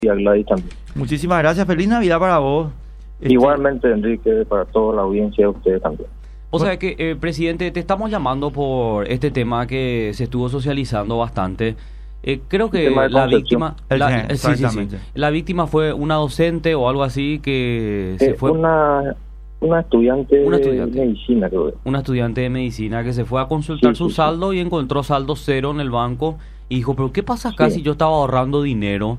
y a Gladys también. Muchísimas gracias, feliz Navidad para vos. Igualmente, Enrique, para toda la audiencia de ustedes también. O sea que, presidente, te estamos llamando por este tema que se estuvo socializando bastante. Creo que la víctima... La víctima fue una docente o algo así que se fue... Una estudiante de medicina, creo. Una estudiante de medicina que se fue a consultar su saldo y encontró saldo cero en el banco y dijo, pero ¿qué pasa acá si yo estaba ahorrando dinero?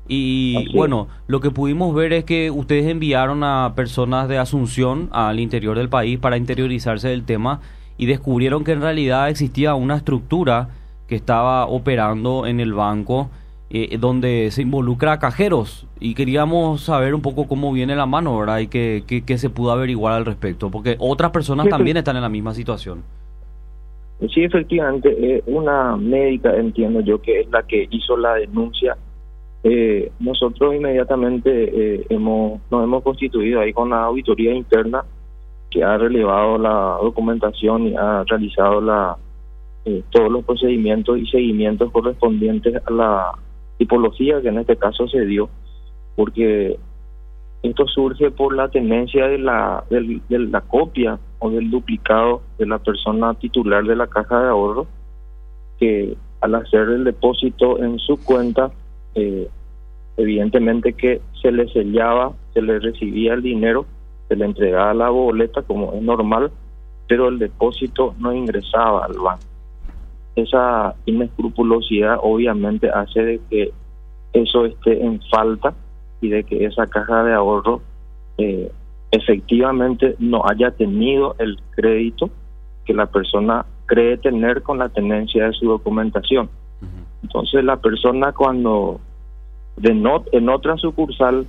Y bueno, lo que pudimos ver es que ustedes enviaron a personas de Asunción al interior del país para interiorizarse del tema y descubrieron que en realidad existía una estructura que estaba operando en el banco donde se involucra a cajeros y queríamos saber un poco cómo viene la mano, ¿verdad? Y qué se pudo averiguar al respecto, porque otras personas también están en la misma situación. Sí, efectivamente, una médica, entiendo yo, que es la que hizo la denuncia. Nosotros inmediatamente nos hemos constituido ahí con la auditoría interna que ha relevado la documentación y ha realizado todos los procedimientos y seguimientos correspondientes a la tipología que en este caso se dio, porque esto surge por la tenencia de la copia o del duplicado de la persona titular de la caja de ahorro, que al hacer el depósito en su cuenta, evidentemente que se le sellaba, se le recibía el dinero, se le entregaba la boleta como es normal, pero el depósito no ingresaba al banco. Esa inescrupulosidad obviamente hace de que eso esté en falta y de que esa caja de ahorro efectivamente no haya tenido el crédito que la persona cree tener con la tenencia de su documentación. Entonces la persona cuando en otra sucursal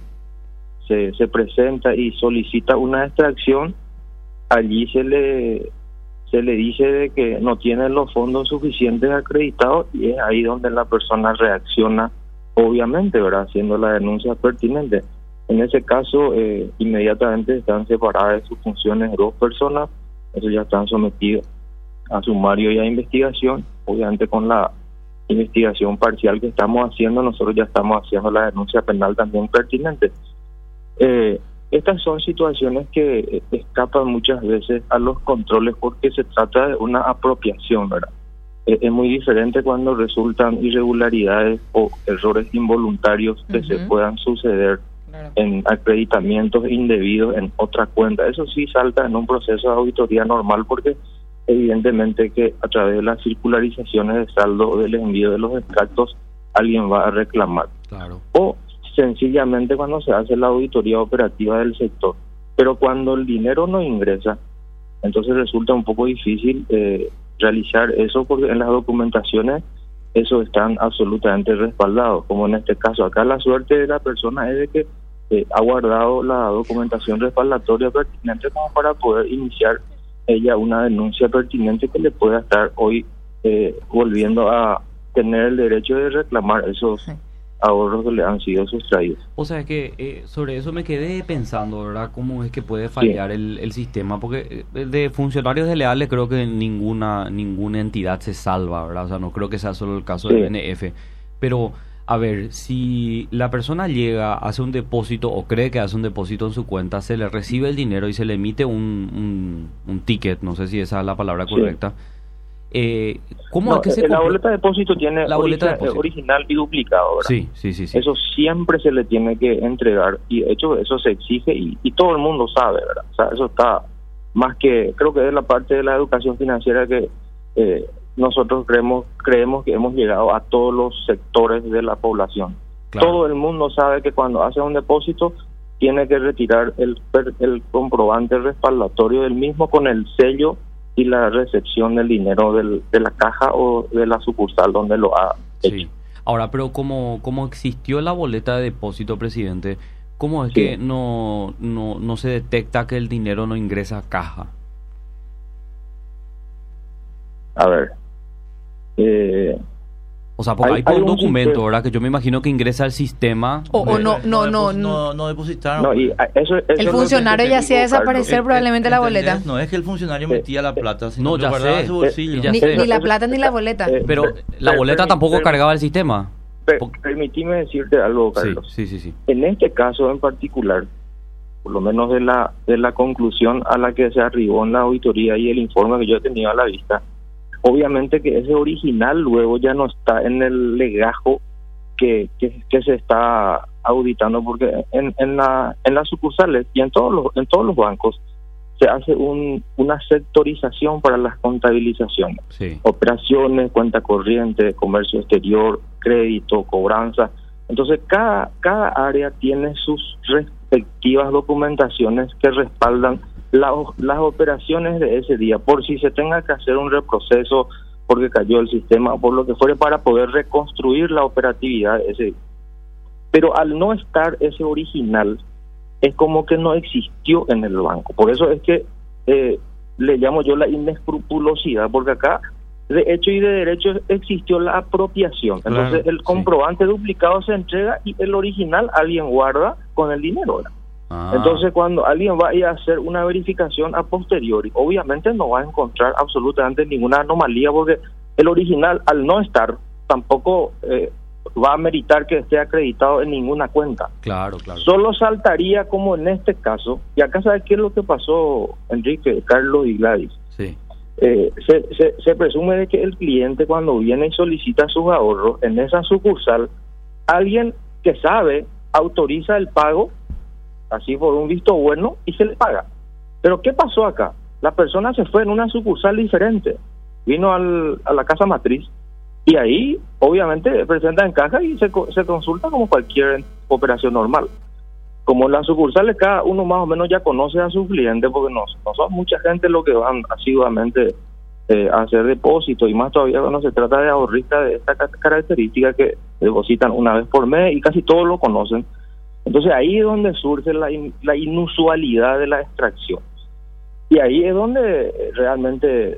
se presenta y solicita una extracción, allí se le dice de que no tiene los fondos suficientes acreditados y es ahí donde la persona reacciona, obviamente, ¿verdad?, haciendo la denuncia pertinente. En ese caso, inmediatamente están separadas de sus funciones dos personas, eso ya están sometidos a sumario y a investigación. Obviamente con la investigación parcial que estamos haciendo, nosotros ya estamos haciendo la denuncia penal también pertinente. Estas son situaciones que escapan muchas veces a los controles porque se trata de una apropiación, ¿verdad? Es muy diferente cuando resultan irregularidades o errores involuntarios que se puedan suceder en acreditamientos indebidos en otra cuenta. Eso sí salta en un proceso de auditoría normal porque evidentemente que a través de las circularizaciones de saldo o del envío de los extractos alguien va a reclamar. Claro. O sencillamente cuando se hace la auditoría operativa del sector. Pero cuando el dinero no ingresa, entonces resulta un poco difícil realizar eso porque en las documentaciones eso están absolutamente respaldados, como en este caso. Acá la suerte de la persona es de que ha guardado la documentación respaldatoria pertinente como para poder iniciar ella una denuncia pertinente que le pueda estar hoy volviendo a tener el derecho de reclamar esos ahorros que le han sido sustraídos. O sea que sobre eso me quedé pensando, ¿verdad? ¿Cómo es que puede fallar el sistema? Porque de funcionarios desleales creo que ninguna entidad se salva, ¿verdad? O sea, no creo que sea solo el caso del BNF. Pero, a ver, si la persona llega, hace un depósito o cree que hace un depósito en su cuenta, se le recibe el dinero y se le emite un ticket, no sé si esa es la palabra correcta. ¿Cómo es que se la boleta de depósito tiene original y duplicado, ¿verdad? Sí. Eso siempre se le tiene que entregar y de hecho eso se exige y todo el mundo sabe, ¿verdad? O sea, eso está más que, creo que es la parte de la educación financiera que nosotros creemos que hemos llegado a todos los sectores de la población. Claro. Todo el mundo sabe que cuando hace un depósito tiene que retirar el comprobante respaldatorio del mismo con el sello y la recepción del dinero de la caja o de la sucursal donde lo ha hecho. Sí. Ahora, pero como existió la boleta de depósito, presidente, ¿cómo es que no se detecta que el dinero no ingresa a caja? A ver. O sea, porque hay un documento, ¿verdad? Que yo me imagino que ingresa al sistema. No depositaron. No, y eso el funcionario ya hacía desaparecer probablemente la boleta. No es que el funcionario metía la plata, sino que guardaba en su bolsillo. Ni la plata ni la boleta. Pero la boleta tampoco cargaba el sistema. Permitime decirte algo, Carlos. Sí. En este caso en particular, por lo menos de la conclusión a la que se arribó en la auditoría y el informe que yo he tenido a la vista, obviamente que ese original luego ya no está en el legajo que se está auditando, porque en las sucursales y en todos los bancos se hace una sectorización para las contabilizaciones. Sí. Operaciones, cuenta corriente, comercio exterior, crédito, cobranza. Entonces cada área tiene sus respectivas documentaciones que respaldan las operaciones de ese día, por si se tenga que hacer un reproceso porque cayó el sistema o por lo que fuere, para poder reconstruir la operatividad de ese día. Pero al no estar ese original, es como que no existió en el banco. Por eso es que le llamo yo la inescrupulosidad, porque acá de hecho y de derecho existió la apropiación. Entonces el comprobante duplicado se entrega y el original alguien guarda con el dinero, ¿verdad? Entonces cuando alguien va a ir a hacer una verificación a posteriori, obviamente no va a encontrar absolutamente ninguna anomalía, porque el original al no estar tampoco va a meritar que esté acreditado en ninguna cuenta. Claro. Solo saltaría como en este caso, y acá ¿sabes qué es lo que pasó, Enrique, Carlos y Gladys? Sí. Se presume de que el cliente cuando viene y solicita sus ahorros en esa sucursal, alguien que sabe autoriza el pago así por un visto bueno y se le paga. Pero ¿qué pasó acá? La persona se fue en una sucursal diferente, vino a la casa matriz y ahí obviamente presenta en caja y se consulta como cualquier operación normal. Como en las sucursales cada uno más o menos ya conoce a sus clientes, porque no son mucha gente lo que van asiduamente a hacer depósitos, y más todavía cuando se trata de ahorristas de esta característica que depositan una vez por mes y casi todos lo conocen. Entonces ahí es donde surge la inusualidad de la extracción, y ahí es donde realmente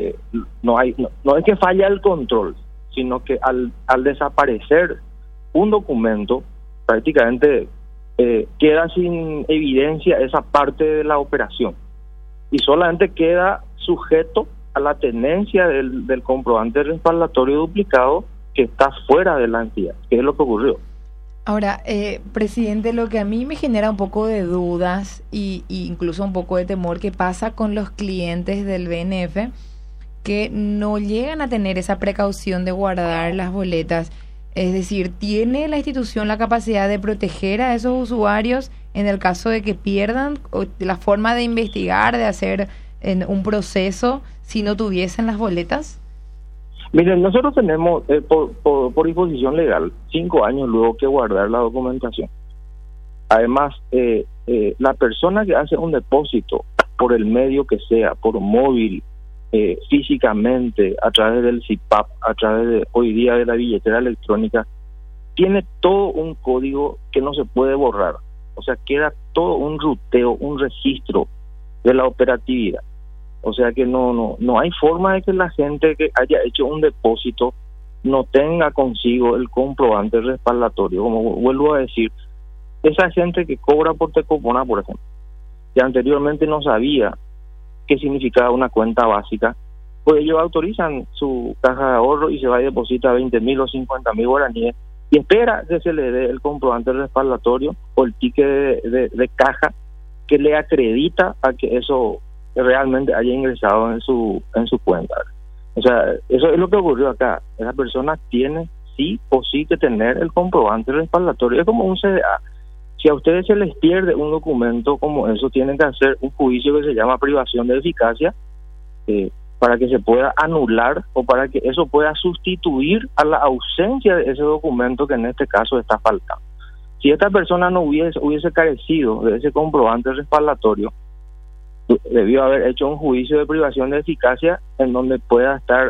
no es que falla el control, sino que al desaparecer un documento prácticamente queda sin evidencia esa parte de la operación y solamente queda sujeto a la tenencia del comprobante respaldatorio duplicado que está fuera de la entidad, que es lo que ocurrió. Ahora, presidente, lo que a mí me genera un poco de dudas y incluso un poco de temor, que pasa con los clientes del BNF que no llegan a tener esa precaución de guardar las boletas. Es decir, ¿tiene la institución la capacidad de proteger a esos usuarios en el caso de que pierdan, o la forma de investigar, de hacer un proceso si no tuviesen las boletas? Miren, nosotros tenemos por disposición legal 5 años luego que guardar la documentación. Además, la persona que hace un depósito por el medio que sea, por móvil, físicamente, a través del CIPAP, a través de hoy día de la billetera electrónica, tiene todo un código que no se puede borrar. O sea, queda todo un ruteo, un registro de la operatividad. O sea que no hay forma de que la gente que haya hecho un depósito no tenga consigo el comprobante respaldatorio. Como vuelvo a decir, esa gente que cobra por Tecopona, por ejemplo, que anteriormente no sabía qué significaba una cuenta básica, pues ellos autorizan su caja de ahorro y se va a depositar 20.000 o 50.000 guaraníes y espera que se le dé el comprobante respaldatorio o el ticket de caja que le acredita a que eso realmente haya ingresado en su cuenta. O sea, eso es lo que ocurrió acá. Esa persona tiene sí o sí que tener el comprobante respaldatorio. Es como un CDA. Si a ustedes se les pierde un documento como eso, tienen que hacer un juicio que se llama privación de eficacia para que se pueda anular o para que eso pueda sustituir a la ausencia de ese documento que en este caso está faltando. Si esta persona no hubiese carecido de ese comprobante respaldatorio, debió haber hecho un juicio de privación de eficacia en donde pueda estar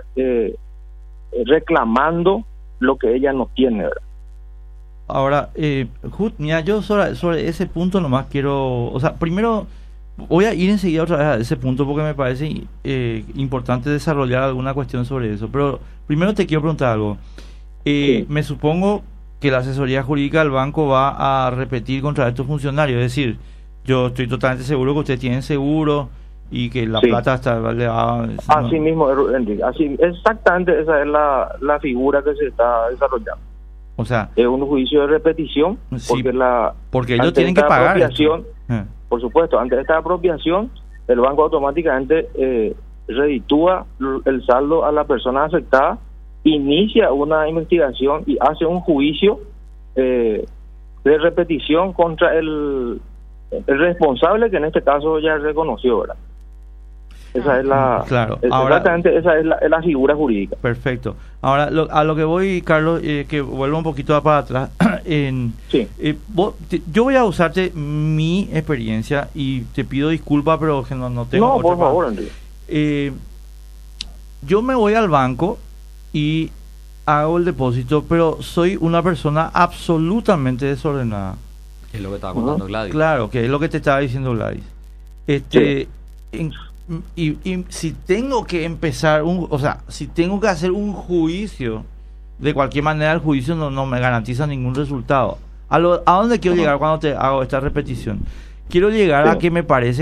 reclamando lo que ella no tiene, ¿verdad? Ahora, mira, yo sobre ese punto nomás quiero, o sea, primero voy a ir enseguida otra vez a ese punto porque me parece importante desarrollar alguna cuestión sobre eso, pero primero te quiero preguntar algo. Sí. Me supongo que la asesoría jurídica del banco va a repetir contra estos funcionarios, es decir, yo estoy totalmente seguro que ustedes tienen seguro y que la plata está... Así mismo, Enrique, así exactamente esa es la figura que se está desarrollando. O sea, es un juicio de repetición, sí, porque ellos tienen que pagar esto. Por supuesto, ante esta apropiación, el banco automáticamente reditúa el saldo a la persona afectada, inicia una investigación y hace un juicio de repetición contra el responsable, que en este caso ya reconoció, ¿verdad? Esa es exactamente esa es la figura jurídica. Perfecto. Ahora, a lo que voy, Carlos, que vuelvo un poquito para atrás. Sí. Yo voy a usarte mi experiencia y te pido disculpas, pero que no tengo. No, por favor, Enrique. Yo me voy al banco y hago el depósito, pero soy una persona absolutamente desordenada. Es lo que estaba contando Gladys. Claro, que es lo que te estaba diciendo Gladys. Sí. Y si tengo que empezar, si tengo que hacer un juicio, de cualquier manera el juicio no me garantiza ningún resultado. ¿A dónde quiero llegar cuando te hago esta repetición? Quiero llegar a que me parece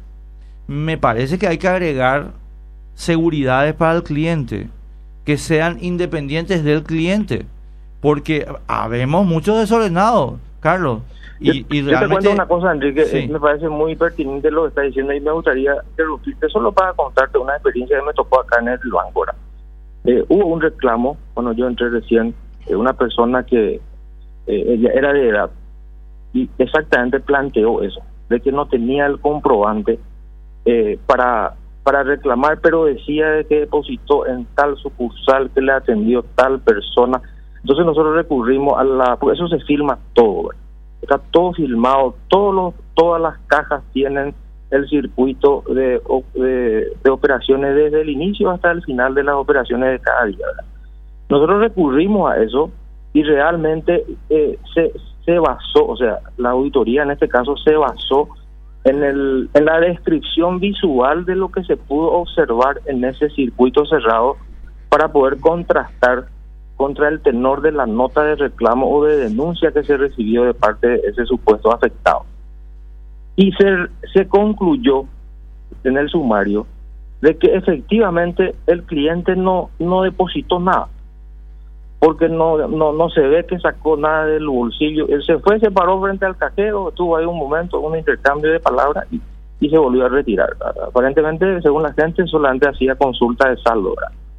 que hay que agregar seguridades para el cliente, que sean independientes del cliente, porque habemos muchos desordenados, Carlos. Y yo realmente, te cuento una cosa, Enrique, sí. Me parece muy pertinente lo que está diciendo y me gustaría interrumpirte solo para contarte una experiencia que me tocó acá en el banco. Hubo un reclamo cuando yo entré recién, una persona que ella era de edad y exactamente planteó eso, de que no tenía el comprobante para reclamar, pero decía de que depositó en tal sucursal, que le atendió tal persona. Entonces nosotros recurrimos porque eso se filma todo, ¿verdad? Está todo filmado, todas las cajas tienen el circuito de operaciones desde el inicio hasta el final de las operaciones de cada día, ¿verdad? Nosotros recurrimos a eso y realmente se basó, o sea, la auditoría en este caso se basó en la descripción visual de lo que se pudo observar en ese circuito cerrado para poder contrastar contra el tenor de la nota de reclamo o de denuncia que se recibió de parte de ese supuesto afectado. Y se concluyó en el sumario de que efectivamente el cliente no depositó nada, porque no se ve que sacó nada del bolsillo. Él se paró frente al cajero, estuvo ahí un momento, un intercambio de palabras y se volvió a retirar. Aparentemente, según la gente, solamente hacía consulta de saldo.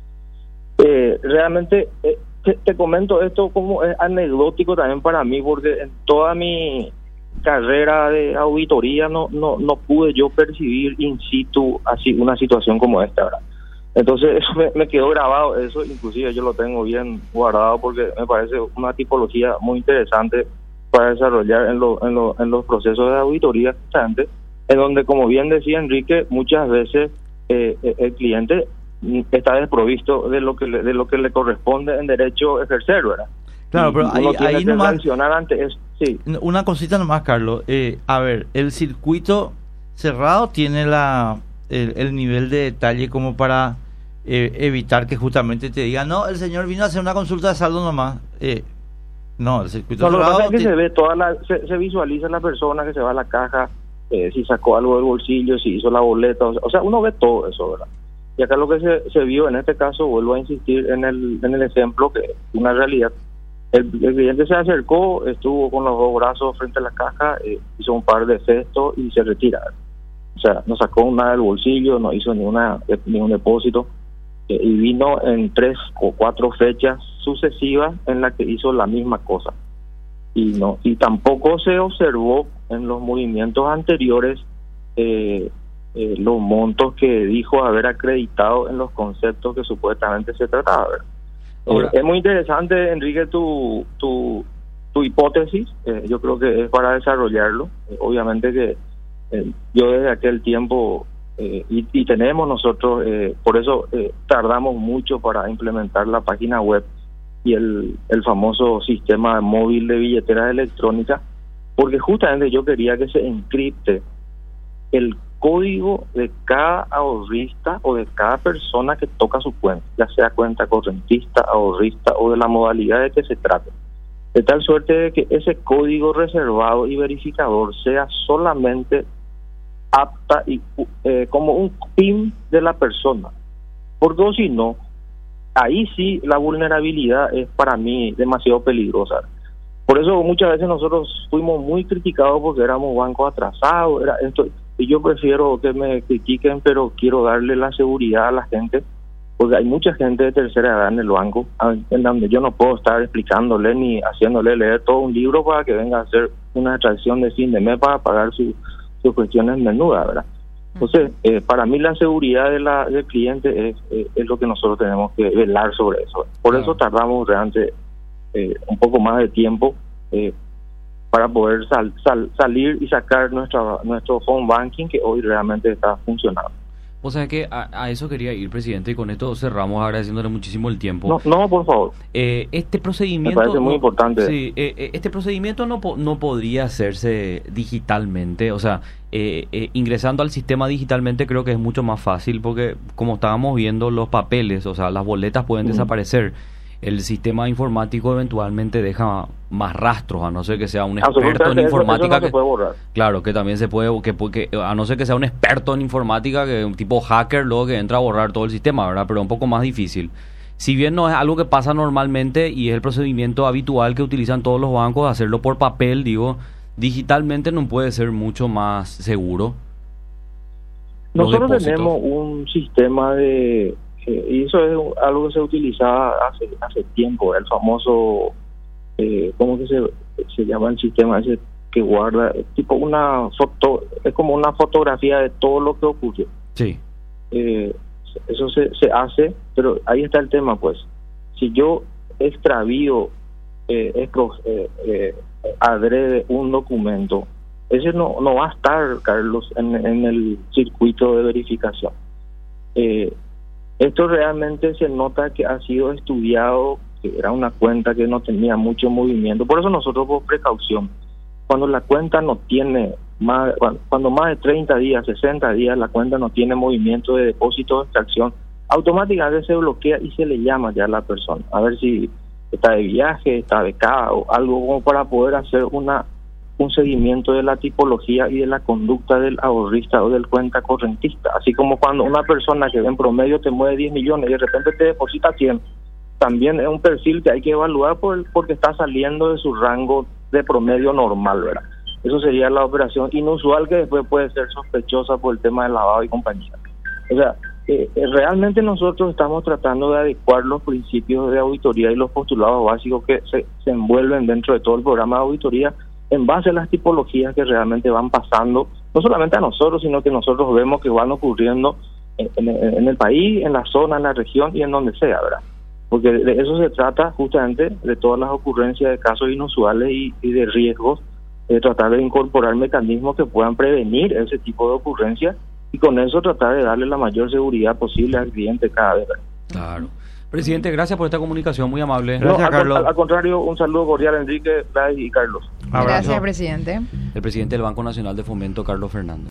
Realmente te comento esto como es anecdótico también para mí, porque en toda mi carrera de auditoría no pude yo percibir in situ así una situación como esta, ¿verdad? Entonces eso me quedó grabado, eso inclusive yo lo tengo bien guardado porque me parece una tipología muy interesante para desarrollar en los procesos de auditoría constante, en donde, como bien decía Enrique, muchas veces el cliente está desprovisto de lo que le corresponde en derecho ejercer, ¿verdad? Claro, pero ahí nomás sancionar ante eso. Sí. Una cosita nomás, Carlos. A ver, el circuito cerrado tiene el nivel de detalle como para evitar que justamente te digan, no, el señor vino a hacer una consulta de saldo nomás. No, el circuito cerrado. Lo que pasa es que se ve se visualiza la persona que se va a la caja, si sacó algo del bolsillo, si hizo la boleta, o sea, uno ve todo eso, ¿verdad? Y acá lo que se vio en este caso, vuelvo a insistir en el ejemplo, que es una realidad. El cliente se acercó, estuvo con los dos brazos frente a la caja, hizo un par de gestos y se retira. O sea, no sacó nada del bolsillo, no hizo ningún depósito, y vino en 3 o 4 fechas sucesivas en las que hizo la misma cosa. Y tampoco se observó en los movimientos anteriores los montos que dijo haber acreditado en los conceptos que supuestamente se trataba. Es muy interesante, Enrique, tu hipótesis. Yo creo que es para desarrollarlo. Obviamente que yo desde aquel tiempo y tenemos nosotros, por eso tardamos mucho para implementar la página web y el famoso sistema móvil de billeteras electrónicas, porque justamente yo quería que se encripte el código de cada ahorrista o de cada persona que toca su cuenta, ya sea cuenta correntista, ahorrista o de la modalidad de que se trate, de tal suerte de que ese código reservado y verificador sea solamente apta y como un PIN de la persona, porque si no, ahí sí la vulnerabilidad es para mí demasiado peligrosa. Por eso muchas veces nosotros fuimos muy criticados porque éramos bancos atrasados, y yo prefiero que me critiquen, pero quiero darle la seguridad a la gente, porque hay mucha gente de tercera edad en el banco, en donde yo no puedo estar explicándole ni haciéndole leer todo un libro para que venga a hacer una extracción de fin de mes para pagar sus cuestiones menudas, ¿verdad? Entonces, para mí la seguridad del cliente es lo que nosotros tenemos que velar sobre eso. Por eso tardamos realmente un poco más de tiempo para poder salir y sacar nuestro phone banking, que hoy realmente está funcionando. O sea que a eso quería ir, presidente, y con esto cerramos agradeciéndole muchísimo el tiempo. No, por favor. Este procedimiento... Me parece muy importante. Sí, este procedimiento no podría hacerse digitalmente, o sea, ingresando al sistema digitalmente creo que es mucho más fácil, porque como estábamos viendo, los papeles, o sea, las boletas pueden desaparecer. El sistema informático eventualmente deja más rastros, a no ser que sea un experto en informática. Eso no se puede borrar. Claro, que también se puede, porque a no ser que sea un experto en informática, que un tipo hacker, luego que entra a borrar todo el sistema, ¿verdad? Pero un poco más difícil. Si bien no es algo que pasa normalmente y es el procedimiento habitual que utilizan todos los bancos, hacerlo por papel, digo, digitalmente no puede ser mucho más seguro. Nosotros tenemos un sistema de... y eso es algo que se utilizaba hace tiempo, el famoso, ¿cómo que se llama el sistema ese que guarda? Tipo una foto, es como una fotografía de todo lo que ocurre. Sí. Eso se hace, pero ahí está el tema, pues. Si yo extravío, adrede un documento, ese no va a estar, Carlos, en el circuito de verificación. Esto realmente se nota que ha sido estudiado, que era una cuenta que no tenía mucho movimiento. Por eso nosotros, por precaución, cuando la cuenta no tiene cuando más de 30 días, 60 días, la cuenta no tiene movimiento de depósito de extracción, automáticamente se bloquea y se le llama ya a la persona, a ver si está de viaje, está becada o algo, como para poder hacer un seguimiento de la tipología y de la conducta del ahorrista o del cuenta correntista. Así como cuando una persona que en promedio te mueve 10 millones y de repente te deposita 100, también es un perfil que hay que evaluar porque está saliendo de su rango de promedio normal, ¿verdad? Eso sería la operación inusual, que después puede ser sospechosa por el tema del lavado y compañía. O sea, realmente nosotros estamos tratando de adecuar los principios de auditoría y los postulados básicos que se envuelven dentro de todo el programa de auditoría, en base a las tipologías que realmente van pasando, no solamente a nosotros, sino que nosotros vemos que van ocurriendo en el país, en la zona, en la región y en donde sea, ¿verdad? Porque de eso se trata justamente, de todas las ocurrencias de casos inusuales y de riesgos, de tratar de incorporar mecanismos que puedan prevenir ese tipo de ocurrencias y con eso tratar de darle la mayor seguridad posible al cliente cada vez, ¿verdad? Claro. Presidente, gracias por esta comunicación, muy amable. Gracias, Carlos. Al contrario, un saludo cordial a Enrique, Gladys y Carlos. Gracias, presidente. El presidente del Banco Nacional de Fomento, Carlos Fernández.